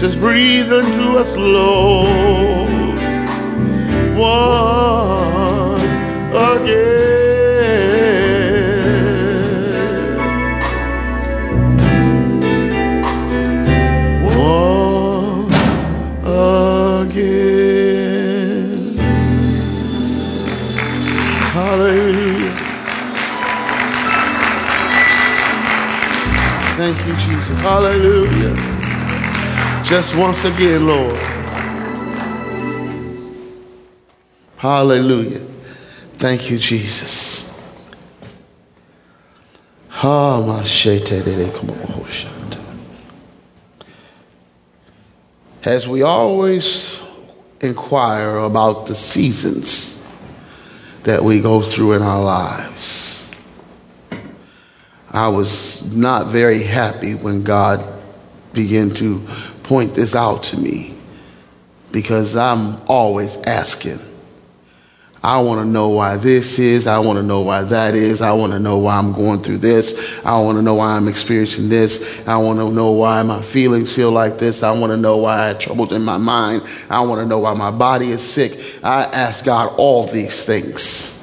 Just breathe into us, Lord, once again. Once again. Hallelujah. Thank you, Jesus. Hallelujah. Just once again, Lord. Hallelujah. Thank you, Jesus. As we always inquire about the seasons that we go through in our lives, I was not very happy when God began to point this out to me, because I'm always asking. I want to know why this is. I want to know why that is. I want to know why I'm going through this. I want to know why I'm experiencing this. I want to know why my feelings feel like this. I want to know why I had troubles in my mind. I want to know why my body is sick. I ask God all these things.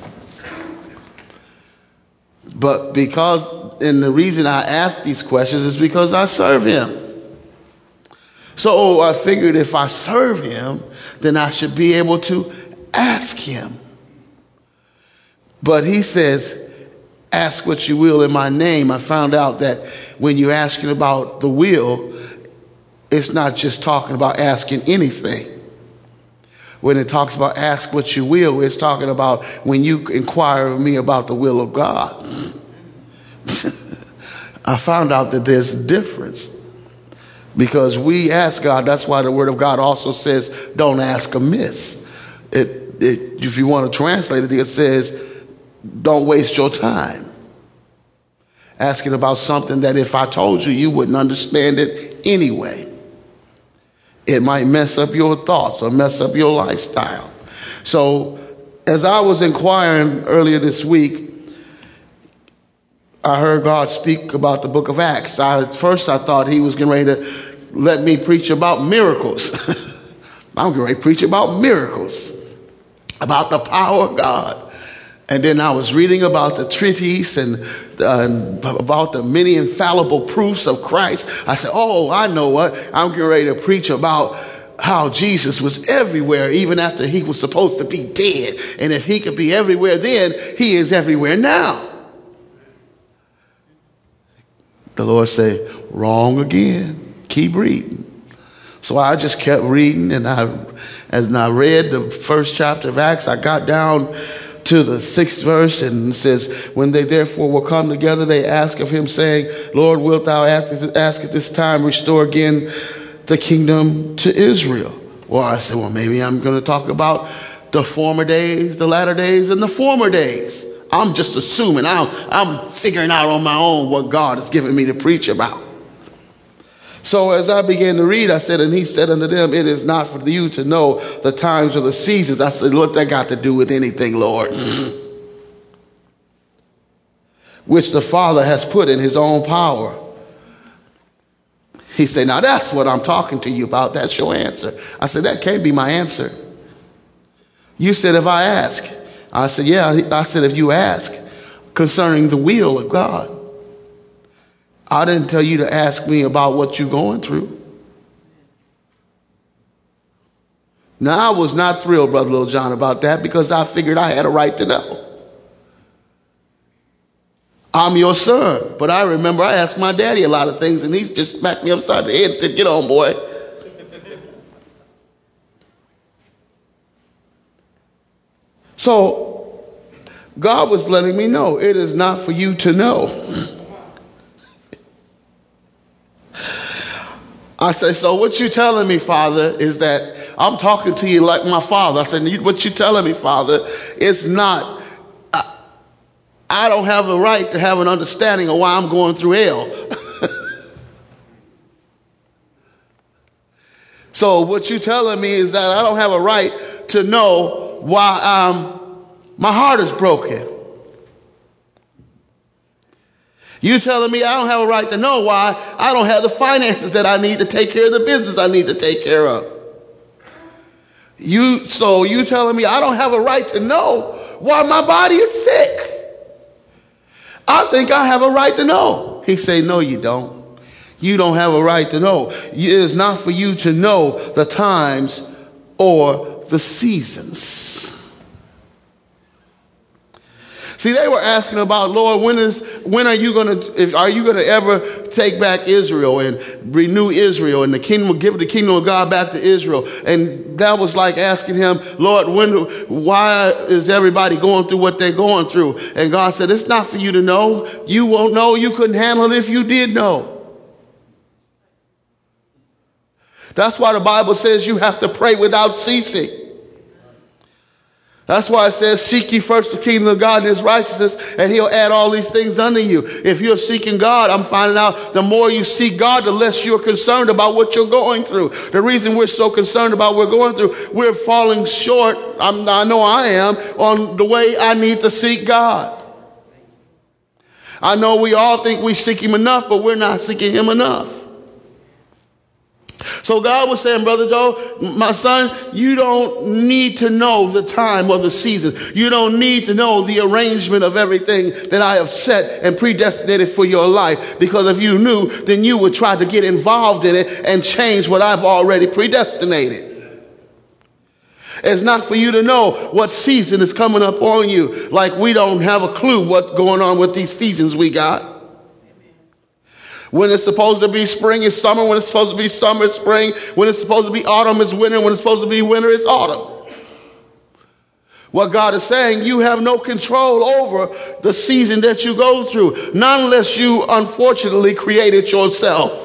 But and the reason I ask these questions is because I serve him. So I figured if I serve him, then I should be able to ask him. But he says, ask what you will in my name. I found out that when you're asking about the will, it's not just talking about asking anything. When it talks about ask what you will, it's talking about when you inquire of me about the will of God. I found out that there's a difference. Because we ask God, that's why the word of God also says, don't ask amiss. If you want to translate it, it says, don't waste your time asking about something that if I told you, you wouldn't understand it anyway. It might mess up your thoughts or mess up your lifestyle. So as I was inquiring earlier this week, I heard God speak about the book of Acts. At first I thought he was getting ready to let me preach about miracles. I'm getting ready to preach about miracles, about the power of God. And then I was reading about the treatise and about the many infallible proofs of Christ. I said, oh, I know what. I'm getting ready to preach about how Jesus was everywhere, even after he was supposed to be dead. And if he could be everywhere then, he is everywhere now. The Lord said, wrong again. Keep reading. So I just kept reading, and as I read the first chapter of Acts, I got down to the 6th verse, and it says, when they therefore were come together, they asked of him, saying, Lord, wilt thou ask at this time restore again the kingdom to Israel? Well, I said, well, maybe I'm going to talk about the former days, the latter days, and the former days. I'm just assuming. I'm figuring out on my own what God has given me to preach about. So as I began to read, I said, and he said unto them, it is not for you to know the times or the seasons. I said, what that got to do with anything, Lord? Which the Father has put in his own power. He said, now that's what I'm talking to you about. That's your answer. I said, that can't be my answer. You said, if I ask. I said, yeah. I said, if you ask concerning the will of God. I didn't tell you to ask me about what you're going through. Now, I was not thrilled, Brother Little John, about that, because I figured I had a right to know. I'm your son. But I remember I asked my daddy a lot of things, and he just smacked me upside the head and said, get on, boy. So God was letting me know it is not for you to know. I say, so what you telling me, Father, is that I'm talking to you like my father. I said, what you telling me, Father, is not, I don't have a right to have an understanding of why I'm going through hell. So what you telling me is that I don't have a right to know why my heart is broken. You telling me I don't have a right to know why I don't have the finances that I need to take care of the business I need to take care of. You telling me I don't have a right to know why my body is sick. I think I have a right to know. He say, no, you don't. You don't have a right to know. It is not for you to know the times or the seasons. See, they were asking about, Lord, are you going to ever take back Israel and renew Israel and give the kingdom of God back to Israel? And that was like asking him, Lord, why is everybody going through what they're going through? And God said, it's not for you to know. You won't know. You couldn't handle it if you did know. That's why the Bible says you have to pray without ceasing. That's why it says, seek ye first the kingdom of God and his righteousness, and he'll add all these things unto you. If you're seeking God, I'm finding out the more you seek God, the less you're concerned about what you're going through. The reason we're so concerned about what we're going through, we're falling short, I know I am, on the way I need to seek God. I know we all think we seek him enough, but we're not seeking him enough. So God was saying, Brother Joe, my son, you don't need to know the time or the season. You don't need to know the arrangement of everything that I have set and predestinated for your life. Because if you knew, then you would try to get involved in it and change what I've already predestinated. It's not for you to know what season is coming up on you. Like we don't have a clue what's going on with these seasons we got. When it's supposed to be spring, it's summer. When it's supposed to be summer, it's spring. When it's supposed to be autumn, it's winter. When it's supposed to be winter, it's autumn. What God is saying, you have no control over the season that you go through, not unless you unfortunately create it yourself.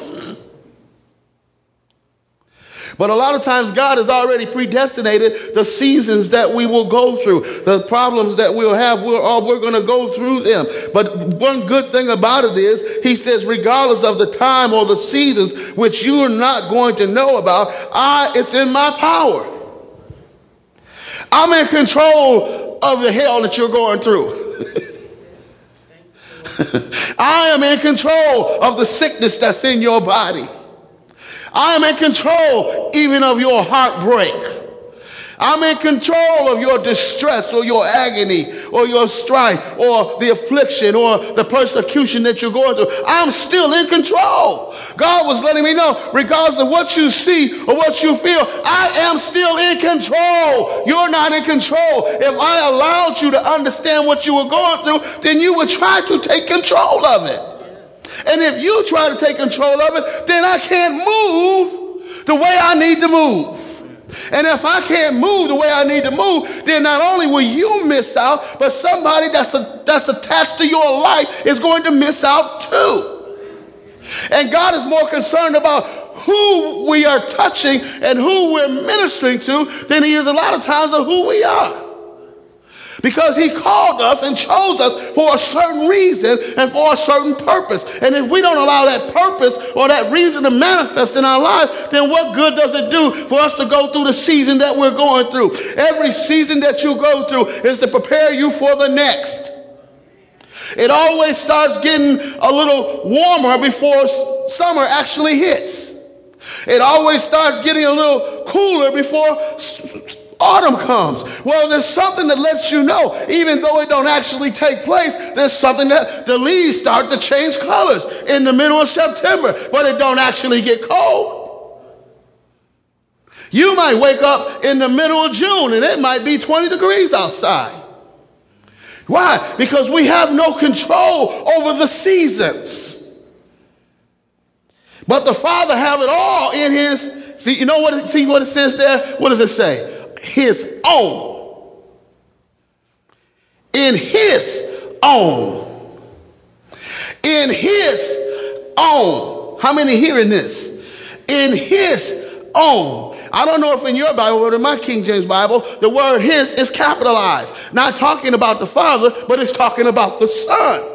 But a lot of times God has already predestinated the seasons that we will go through. The problems that we'll have, we're going to go through them. But one good thing about it is, he says, regardless of the time or the seasons which you are not going to know about, it's in my power. I'm in control of the hell that you're going through. I am in control of the sickness that's in your body. I am in control even of your heartbreak. I'm in control of your distress or your agony or your strife or the affliction or the persecution that you're going through. I'm still in control. God was letting me know, regardless of what you see or what you feel, I am still in control. You're not in control. If I allowed you to understand what you were going through, then you would try to take control of it. And if you try to take control of it, then I can't move the way I need to move. And if I can't move the way I need to move, then not only will you miss out, but somebody that's attached to your life is going to miss out too. And God is more concerned about who we are touching and who we're ministering to than he is a lot of times of who we are. Because he called us and chose us for a certain reason and for a certain purpose. And if we don't allow that purpose or that reason to manifest in our life, then what good does it do for us to go through the season that we're going through? Every season that you go through is to prepare you for the next. It always starts getting a little warmer before summer actually hits. It always starts getting a little cooler before autumn comes. Well, there's something that lets you know, even though it don't actually take place, there's something that the leaves start to change colors in the middle of September, but it don't actually get cold. You might wake up in the middle of June and it might be 20 degrees outside. Why? Because we have no control over the seasons. But the Father have it all in his, see what it says there? What does it say? His own. In his own. In his own. How many hearing this? In his own. I don't know if in your Bible, but in my King James Bible, the word his is capitalized. Not talking about the Father, but it's talking about the Son.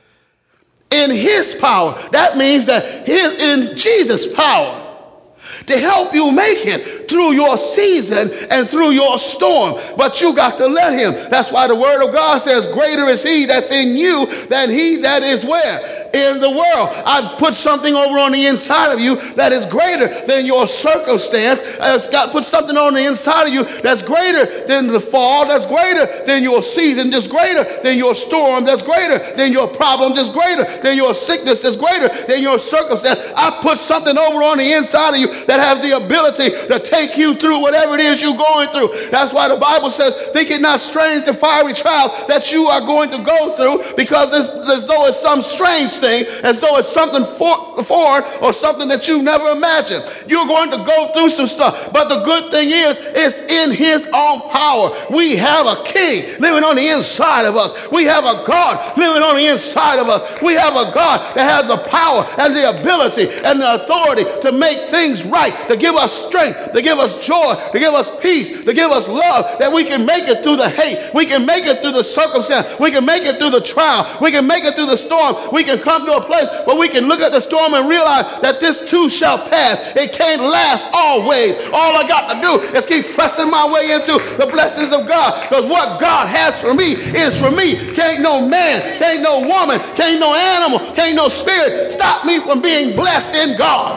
In his power. That means that in Jesus' power. to help you make it through your season and through your storm. But you got to let him. That's why the word of God says, greater is he that's in you than he that is where? In the world. I've put something over on the inside of you that is greater than your circumstance. I've put something on the inside of you that's greater than the fall, that's greater than your season, that's greater than your storm, that's greater than your problem, that's greater than your sickness, that's greater than your circumstance. I put something over on the inside of you that has the ability to take you through whatever it is you're going through. That's why the Bible says, think it not strange the fiery trial that you are going to go through, because it's as though it's some strange thing, as though it's something foreign or something that you never imagined. You're going to go through some stuff, but the good thing is, it's in his own power. We have a king living on the inside of us. We have a God living on the inside of us. We have a God that has the power and the ability and the authority to make things right, to give us strength, to give us joy, to give us peace, to give us love, that we can make it through the hate. We can make it through the circumstance. We can make it through the trial. We can make it through the storm. We can come to a place where we can look at the storm and realize that this too shall pass. It can't last always. All I got to do is keep pressing my way into the blessings of God, because what God has for me is for me. Can't no man, can't no woman, can't no animal, can't no spirit stop me from being blessed in God.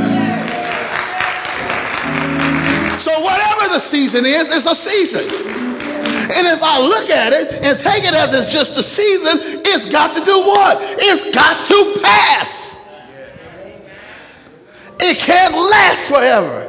So whatever the season is, it's a season. And if I look at it and take it as it's just a season, it's got to do what? It's got to pass. It can't last forever.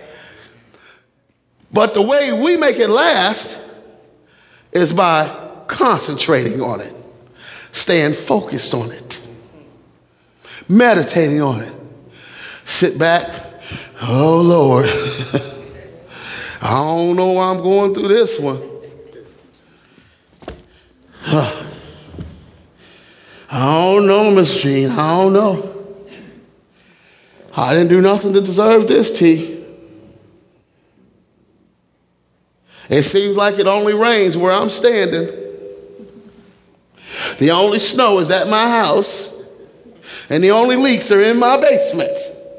But the way we make it last is by concentrating on it, staying focused on it, meditating on it. Sit back. Oh, Lord. I don't know why I'm going through this one. I don't know, Miss Jean. I don't know. I didn't do nothing to deserve this, T. It seems like it only rains where I'm standing. The only snow is at my house, and the only leaks are in my basement.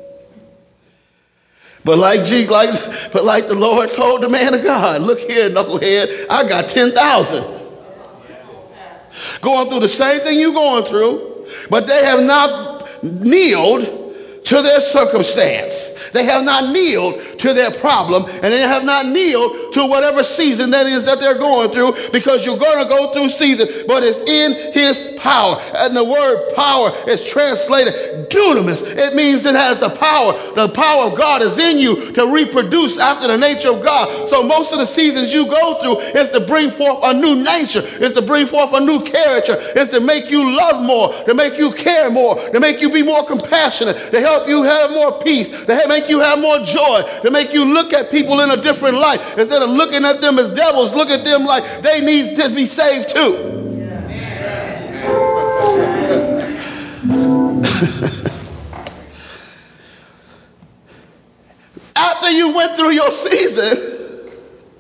But like the Lord told the man of God, look here, knucklehead, I got 10,000. Going through the same thing you're going through, but they have not kneeled to their circumstance. They have not kneeled to their problem, and they have not kneeled to whatever season that is that they're going through, because you're going to go through season, but it's in his power. And the word power is translated dunamis. It means it has the power. The power of God is in you to reproduce after the nature of God. So most of the seasons you go through is to bring forth a new nature, is to bring forth a new character, is to make you love more, to make you care more, to make you be more compassionate, to help you have more peace, to make you have more joy, to make you look at people in a different light. Instead of looking at them as devils, look at them like they need to be saved too. After you went through your season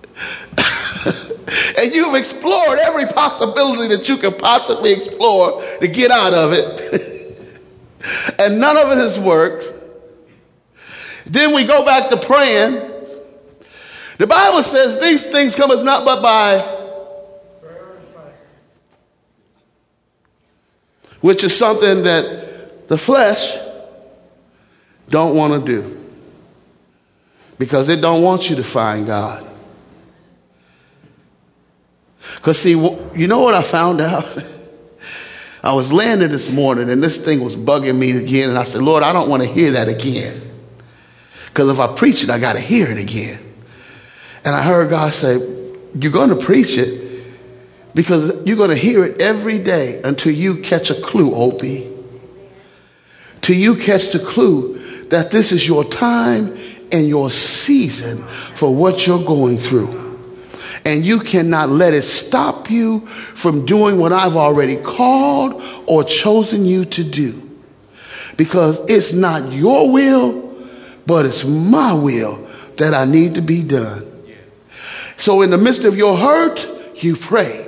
and you've explored every possibility that you could possibly explore to get out of it, and none of it has worked, then we go back to praying. The Bible says these things cometh not but by, which is something that the flesh don't want to do, because it don't want you to find God. Because see, you know what I found out? I was landing this morning and this thing was bugging me again, and I said, Lord, I don't want to hear that again, because if I preach it, I got to hear it again. And I heard God say, you're going to preach it because you're going to hear it every day until you catch a clue, Opie. Till you catch the clue that this is your time and your season for what you're going through. And you cannot let it stop you from doing what I've already called or chosen you to do. Because it's not your will, but it's my will that I need to be done. So in the midst of your hurt, you pray.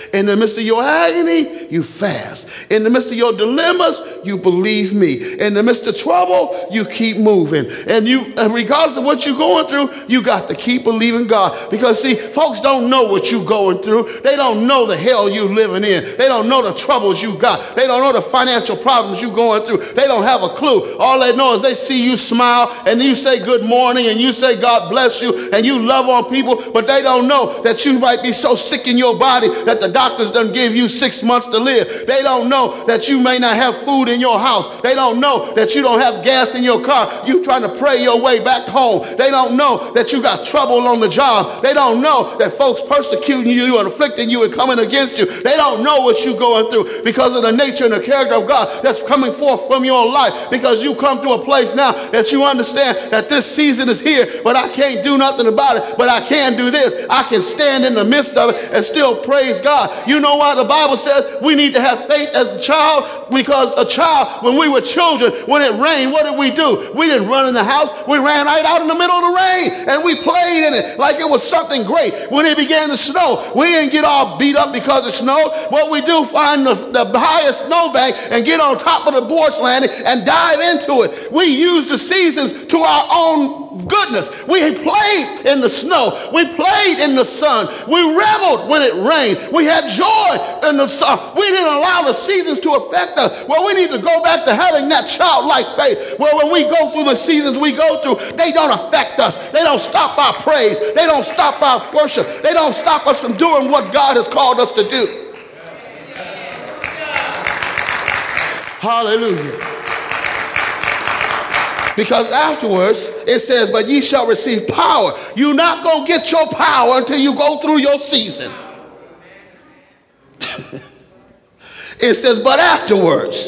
In the midst of your agony, you fast. In the midst of your dilemmas, you believe me. In the midst of trouble, you keep moving. And regardless of what you're going through, you got to keep believing God. Because see, folks don't know what you're going through. They don't know the hell you're living in. They don't know the troubles you got. They don't know the financial problems you're going through. They don't have a clue. All they know is they see you smile and you say good morning and you say God bless you and you love on people, but they don't know that you might be so sick in your body that the doctors done give you 6 months to live. They don't know that you may not have food in your house. They don't know that you don't have gas in your car. You trying to pray your way back home. They don't know that you got trouble on the job. They don't know that folks persecuting you and afflicting you and coming against you. They don't know what you're going through because of the nature and the character of God that's coming forth from your life, because you come to a place now that you understand that this season is here, but I can't do nothing about it, but I can do this. I can stand in the midst of it and still praise God. You know why the Bible says we need to have faith as a child? Because a child, when we were children, when it rained, what did we do? We didn't run in the house. We ran right out in the middle of the rain and we played in it like it was something great. When it began to snow, we didn't get all beat up because it snowed. What we do, find the highest snowbank and get on top of the porch landing and dive into it. We use the seasons to our own goodness. We played in the snow. We played in the sun. We reveled when it rained. We had joy in the sun. We didn't allow the seasons to affect us. Well, we need to go back to having that childlike faith. Well, when we go through the seasons we go through, they don't affect us. They don't stop our praise. They don't stop our worship. They don't stop us from doing what God has called us to do. Hallelujah. Because afterwards, it says, but ye shall receive power. You're not going to get your power until you go through your season. It says, but afterwards.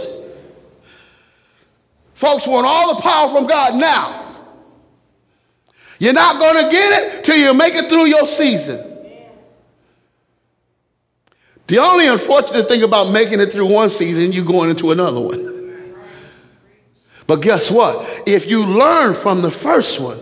Folks want all the power from God now. You're not going to get it till you make it through your season. The only unfortunate thing about making it through one season, you're going into another one. But guess what? If you learn from the first one,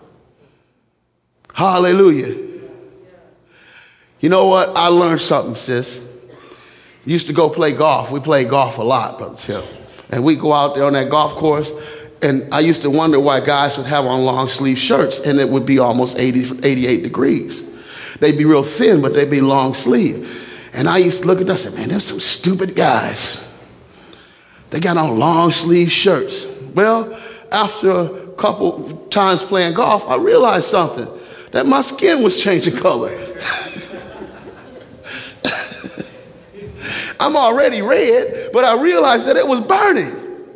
hallelujah. You know what? I learned something, sis. Used to go play golf. We played golf a lot, Brother Tim. And we go out there on that golf course, and I used to wonder why guys would have on long sleeve shirts, and it would be almost 88 degrees. They'd be real thin, but they'd be long sleeve. And I used to look at them and say, man, there's some stupid guys. They got on long sleeve shirts. Well, after a couple times playing golf, I realized something, that my skin was changing color. I'm already red, but I realized that it was burning.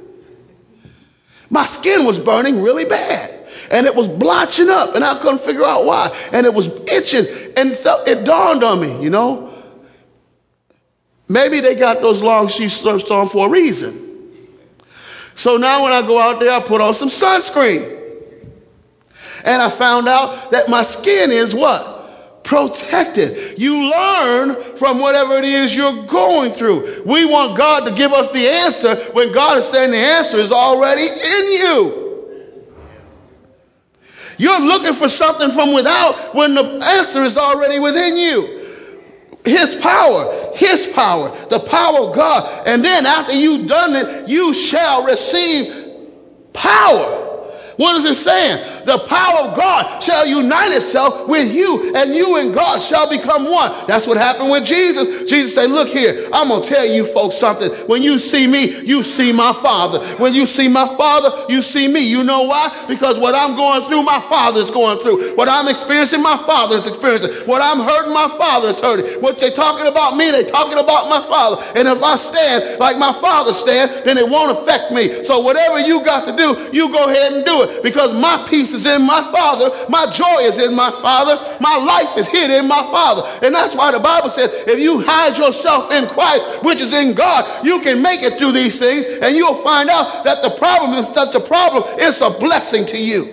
My skin was burning really bad. And it was blotching up, and I couldn't figure out why. And it was itching, and so it dawned on me, you know, maybe they got those long sleeve shirts on for a reason. So now when I go out there, I put on some sunscreen. And I found out that my skin is what? Protected. You learn from whatever it is you're going through. We want God to give us the answer when God is saying the answer is already in you. You're looking for something from without when the answer is already within you. His power, the power of God. And then after you've done it, you shall receive power. What is it saying? The power of God shall unite itself with you, and you and God shall become one. That's what happened with Jesus. Jesus said, look here, I'm going to tell you folks something. When you see me, you see my Father. When you see my Father, you see me. You know why? Because what I'm going through, my Father is going through. What I'm experiencing, my Father is experiencing. What I'm hurting, my Father is hurting. What they're talking about me, they're talking about my Father. And if I stand like my Father stands, then it won't affect me. So whatever you got to do, you go ahead and do it. Because my peace is in my Father, my joy is in my Father, my life is hid in my Father. And that's why the Bible says, if you hide yourself in Christ, which is in God, you can make it through these things, and you'll find out that the problem is such a problem, it's a blessing to you.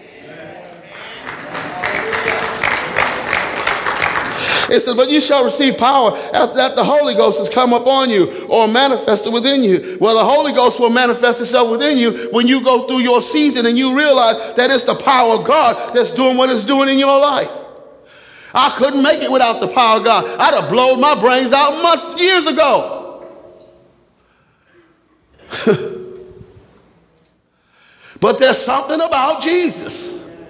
It says, but you shall receive power after that the Holy Ghost has come upon you or manifested within you. Well, the Holy Ghost will manifest itself within you when you go through your season and you realize that it's the power of God that's doing what it's doing in your life. I couldn't make it without the power of God. I'd have blown my brains out months, years ago. But there's something about Jesus.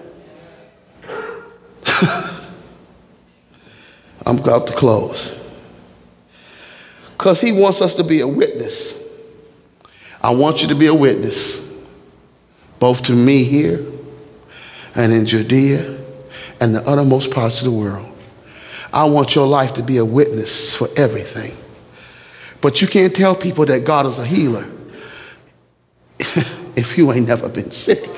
I'm about to close. Because he wants us to be a witness. I want you to be a witness, both to me here and in Judea and the uttermost parts of the world. I want your life to be a witness for everything. But you can't tell people that God is a healer if you ain't never been sick.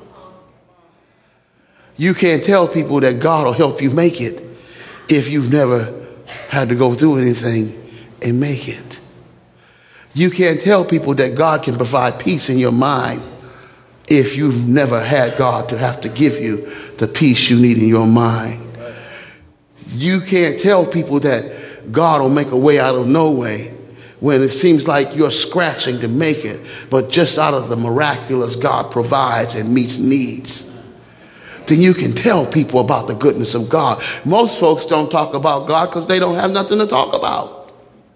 You can't tell people that God will help you make it if you've never had to go through anything and make it. You can't tell people that God can provide peace in your mind if you've never had God to have to give you the peace you need in your mind. You can't tell people that God will make a way out of no way when it seems like you're scratching to make it, but just out of the miraculous, God provides and meets needs. Then you can tell people about the goodness of God. Most folks don't talk about God because they don't have nothing to talk about.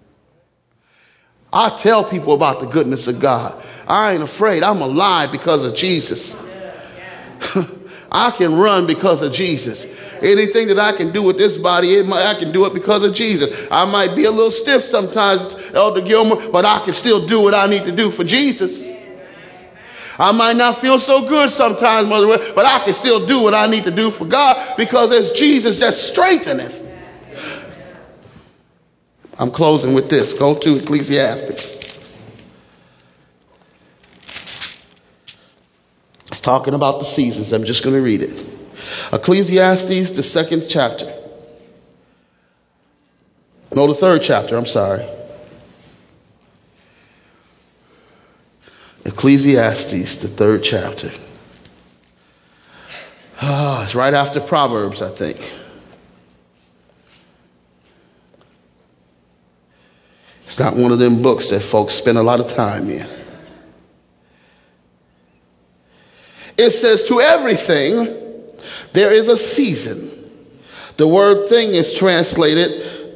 I tell people about the goodness of God. I ain't afraid. I'm alive because of Jesus. I can run because of Jesus. Anything that I can do with this body, I can do it because of Jesus. I might be a little stiff sometimes, Elder Gilmer, but I can still do what I need to do for Jesus. I might not feel so good sometimes, Mother, but I can still do what I need to do for God because it's Jesus that strengtheneth. I'm closing with this. Go to Ecclesiastes. It's talking about the seasons. I'm just going to read it. Ecclesiastes, the second chapter. No, the third chapter. I'm sorry. Ecclesiastes, the third chapter. It's right after Proverbs, I think. It's not one of them books that folks spend a lot of time in. It says, to everything there is a season. The word thing is translated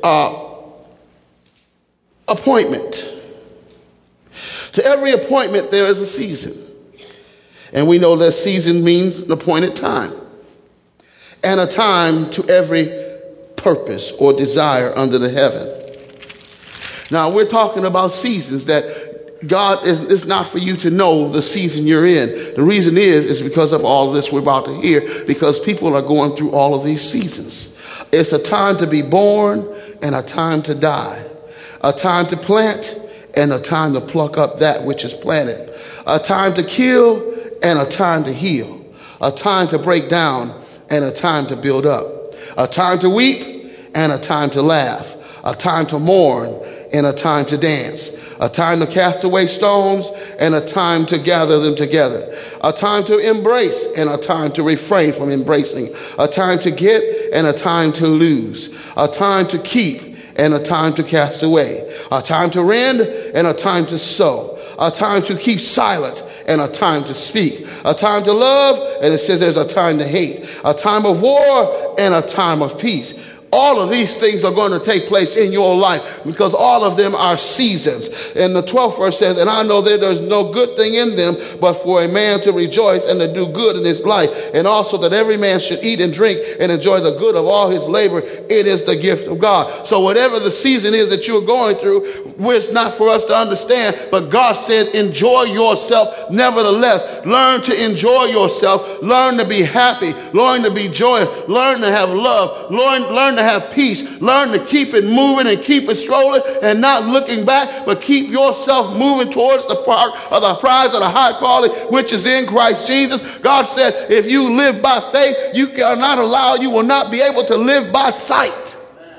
appointment. To every appointment there is a season. And we know that season means an appointed time. And a time to every purpose or desire under the heaven. Now we're talking about seasons that God is not for you to know the season you're in. The reason is because of all of this we're about to hear, because people are going through all of these seasons. It's a time to be born and a time to die. A time to plant and a time to pluck up that which is planted. A time to kill and a time to heal. A time to break down and a time to build up. A time to weep and a time to laugh. A time to mourn and a time to dance. A time to cast away stones and a time to gather them together. A time to embrace and a time to refrain from embracing. A time to get and a time to lose. A time to keep and a time to cast away. A time to rend and a time to sow. A time to keep silent and a time to speak. A time to love, and it says there's a time to hate. A time of war and a time of peace. All of these things are going to take place in your life because all of them are seasons. And the 12th verse says, and I know that there's no good thing in them, but for a man to rejoice and to do good in his life. And also that every man should eat and drink and enjoy the good of all his labor. It is the gift of God. So whatever the season is that you're going through, it's not for us to understand, but God said, enjoy yourself nevertheless. Learn to enjoy yourself. Learn to be happy. Learn to be joyous. Learn to have love. Learn to have peace. Learn to keep it moving and keep it strolling and not looking back, but keep yourself moving towards the part of the prize of the high calling which is in Christ Jesus. God said, if you live by faith, you will not be able to live by sight.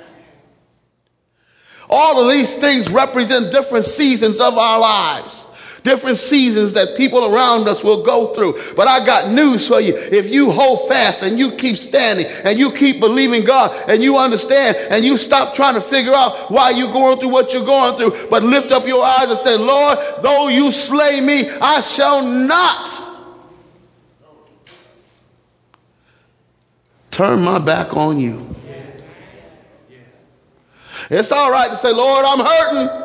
All of these things represent different seasons of our lives. Different seasons that people around us will go through. But I got news for you. If you hold fast and you keep standing and you keep believing God and you understand and you stop trying to figure out why you're going through what you're going through, but lift up your eyes and say, Lord, though you slay me, I shall not turn my back on you. It's all right to say, Lord, I'm hurting.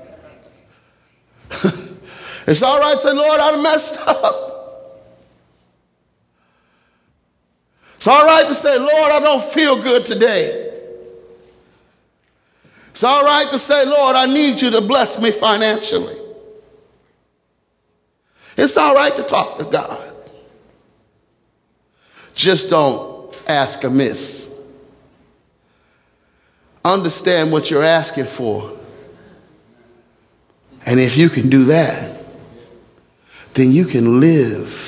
It's all right to say, Lord, I messed up. It's all right to say, Lord, I don't feel good today. It's all right to say, Lord, I need you to bless me financially. It's all right to talk to God. Just don't ask amiss. Understand what you're asking for. And if you can do that, then you can live.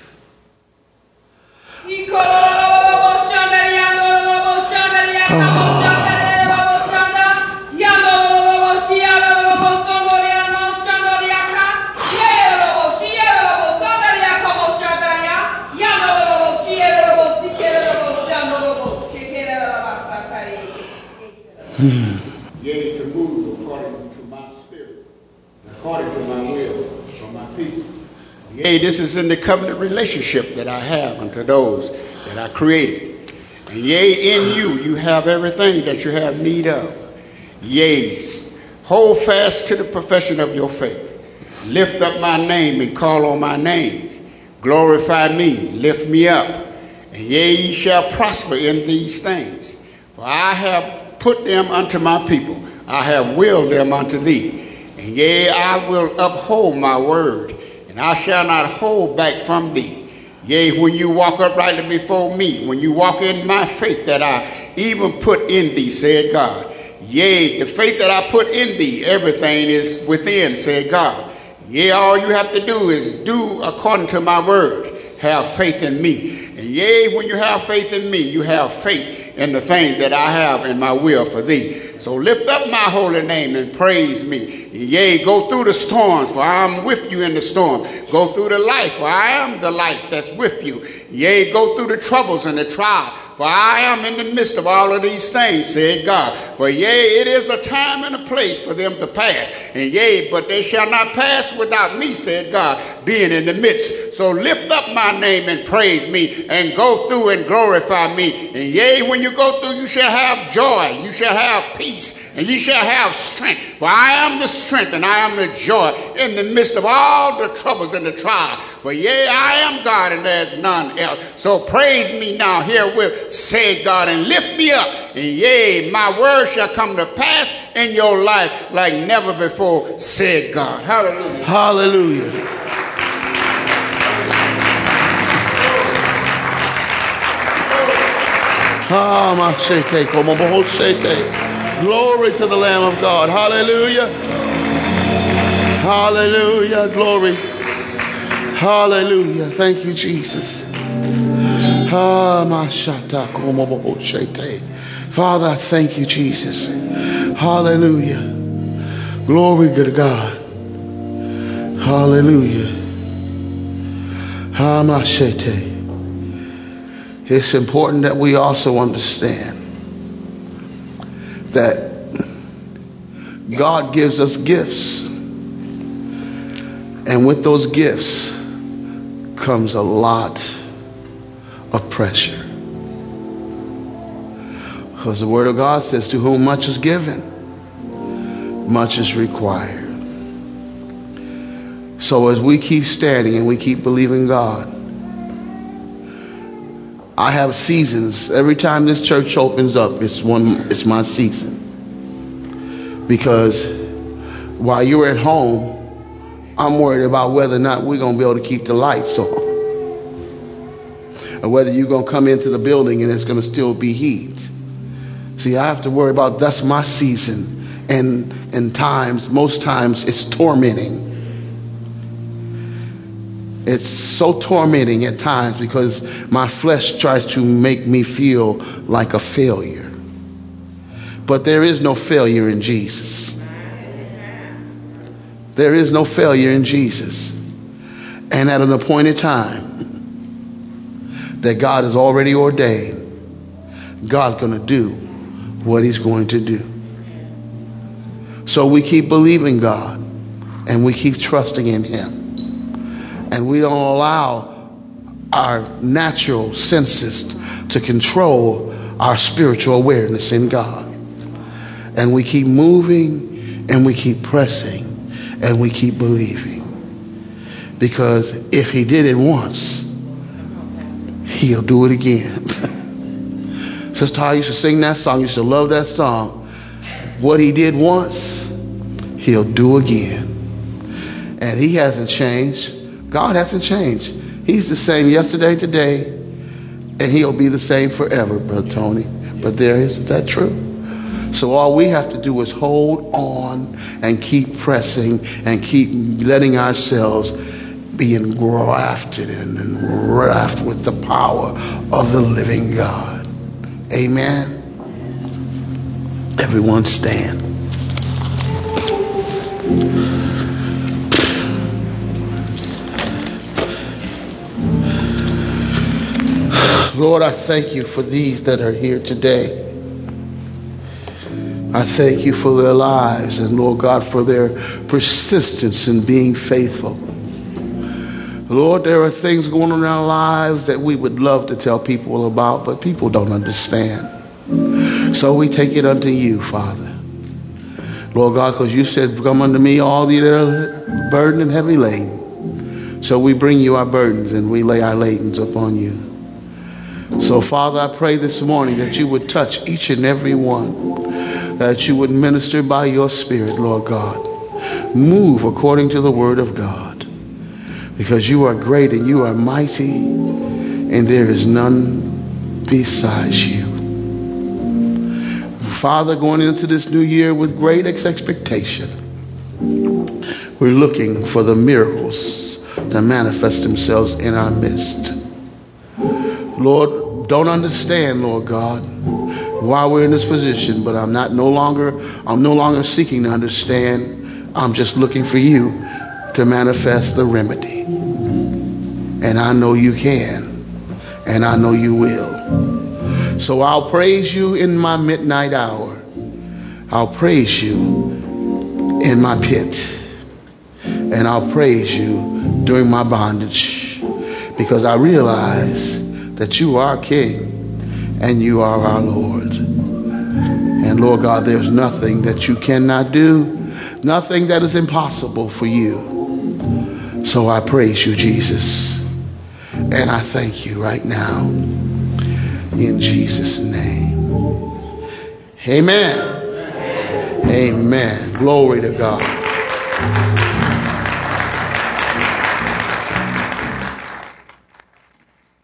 Yea, to move according to my spirit, according to my will for my people. Yea, this is in the covenant relationship that I have unto those that I created. And yea, in you, you have everything that you have need of. Yea, hold fast to the profession of your faith. Lift up my name and call on my name. Glorify me, lift me up. And yea, ye shall prosper in these things. For I have put them unto my people. I have willed them unto thee. And yea, I will uphold my word, and I shall not hold back from thee. Yea, when you walk uprightly before me, when you walk in my faith that I even put in thee, said God. Yea, the faith that I put in thee, everything is within, said God. Yea, all you have to do is do according to my word. Have faith in me. And yea, when you have faith in me, you have faith in the things that I have in my will for thee. So lift up my holy name and praise me. Yea, go through the storms, for I am with you in the storm. Go through the life, for I am the light that's with you. Yea, go through the troubles and the trial, for I am in the midst of all of these things, said God. For yea, it is a time and a place for them to pass. And yea, but they shall not pass without me, said God, being in the midst. So lift up my name and praise me, and go through and glorify me. And yea, when you go through, you shall have joy, you shall have peace, and you shall have strength. For I am the strength and I am the joy in the midst of all the troubles and the trials. For yea, I am God and there is none else. So praise me now herewith, said God, and lift me up. And yea, my word shall come to pass in your life like never before, said God. Hallelujah. Hallelujah. Glory to the Lamb of God. Hallelujah. Hallelujah. Glory. Hallelujah. Thank you, Jesus. Father, I thank you, Jesus. Hallelujah. Glory to God. Hallelujah. It's important that we also understand that God gives us gifts. And with those gifts comes a lot of pressure. Because the Word of God says, to whom much is given, much is required. So as we keep standing and we keep believing God, I have seasons. Every time this church opens up, it's my season. Because while you're at home, I'm worried about whether or not we're going to be able to keep the lights on. Or whether you're going to come into the building and it's going to still be heat. See, I have to worry about, that's my season. And most times it's tormenting. It's so tormenting at times because my flesh tries to make me feel like a failure. But there is no failure in Jesus. There is no failure in Jesus. And at an appointed time that God has already ordained, God's going to do what he's going to do. So we keep believing God and we keep trusting in him. And we don't allow our natural senses to control our spiritual awareness in God. And we keep moving, and we keep pressing, and we keep believing. Because if he did it once, he'll do it again. Sister Ty used to sing that song, used to love that song. What he did once, he'll do again. And he hasn't changed. God hasn't changed. He's the same yesterday, today, and he'll be the same forever, Brother Tony. But is that true? So all we have to do is hold on and keep pressing and keep letting ourselves be engrafted and enwrapped with the power of the living God. Amen. Everyone stand. Lord, I thank you for these that are here today. I thank you for their lives and, Lord God, for their persistence in being faithful. Lord, there are things going on in our lives that we would love to tell people about, but people don't understand. So we take it unto you, Father. Lord God, because you said, come unto me, all ye that are burdened and heavy laden. So we bring you our burdens and we lay our ladens upon you. So, Father, I pray this morning that you would touch each and every one, that you would minister by your Spirit, Lord God. Move according to the word of God, because you are great and you are mighty, and there is none besides you. Father, going into this new year with great expectation, we're looking for the miracles to manifest themselves in our midst. Lord, don't understand, Lord God, why we're in this position, but I'm no longer seeking to understand. I'm just looking for you to manifest the remedy. And I know you can, and I know you will. So I'll praise you in my midnight hour. I'll praise you in my pit. And I'll praise you during my bondage, because I realize that you are King and you are our Lord. And Lord God, there's nothing that you cannot do, nothing that is impossible for you. So I praise you, Jesus, and I thank you right now in Jesus' name. Amen. Amen. Glory to God.